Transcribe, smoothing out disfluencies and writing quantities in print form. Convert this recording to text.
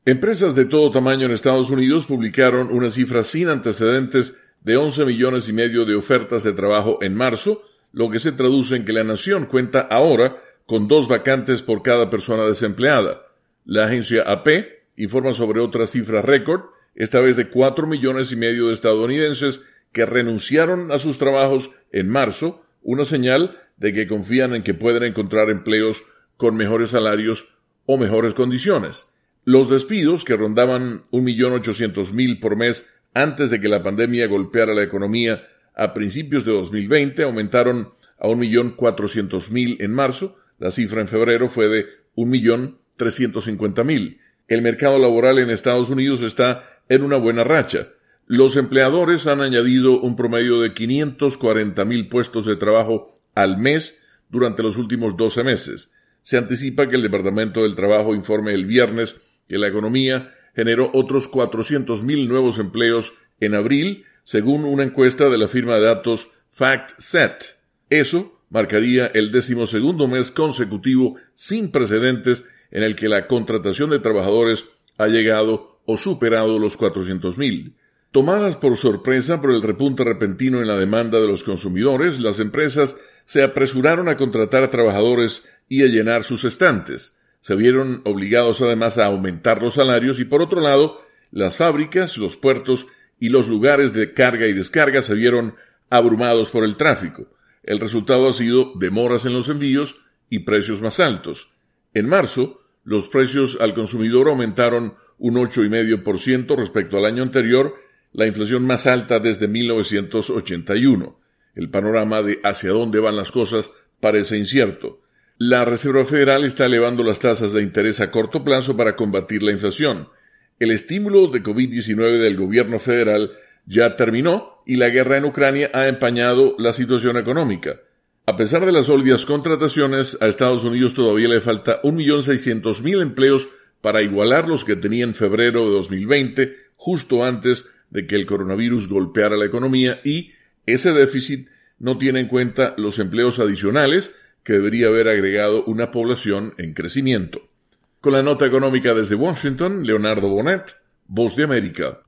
Empresas de todo tamaño en Estados Unidos publicaron una cifra sin antecedentes de 11 millones y medio de ofertas de trabajo en marzo, lo que se traduce en que la nación cuenta ahora con 2 vacantes por cada persona desempleada. La agencia AP informa sobre otra cifra récord, esta vez de 4 millones y medio de estadounidenses que renunciaron a sus trabajos en marzo, una señal de que confían en que pueden encontrar empleos con mejores salarios o mejores condiciones. Los despidos, que rondaban 1.800.000 por mes antes de que la pandemia golpeara la economía a principios de 2020, aumentaron a 1.400.000 en marzo. La cifra en febrero fue de 1.350.000. El mercado laboral en Estados Unidos está en una buena racha. Los empleadores han añadido un promedio de 540.000 puestos de trabajo al mes durante los últimos 12 meses. Se anticipa que el Departamento del Trabajo informe el viernes que la economía generó otros 400.000 nuevos empleos en abril, según una encuesta de la firma de datos FactSet. Eso marcaría el 12º mes consecutivo sin precedentes en el que la contratación de trabajadores ha llegado o superado los 400.000. Tomadas por sorpresa por el repunte repentino en la demanda de los consumidores, las empresas se apresuraron a contratar a trabajadores y a llenar sus estantes. Se vieron obligados además a aumentar los salarios y, por otro lado, las fábricas, los puertos y los lugares de carga y descarga se vieron abrumados por el tráfico. El resultado ha sido demoras en los envíos y precios más altos. En marzo, los precios al consumidor aumentaron un 8,5% respecto al año anterior, la inflación más alta desde 1981. El panorama de hacia dónde van las cosas parece incierto. La Reserva Federal está elevando las tasas de interés a corto plazo para combatir la inflación. El estímulo de COVID-19 del gobierno federal ya terminó y la guerra en Ucrania ha empañado la situación económica. A pesar de las sólidas contrataciones, a Estados Unidos todavía le falta 1.600.000 empleos para igualar los que tenía en febrero de 2020, justo antes de que el coronavirus golpeara la economía, y ese déficit no tiene en cuenta los empleos adicionales que debería haber agregado una población en crecimiento. Con la nota económica desde Washington, Leonardo Bonet, Voz de América.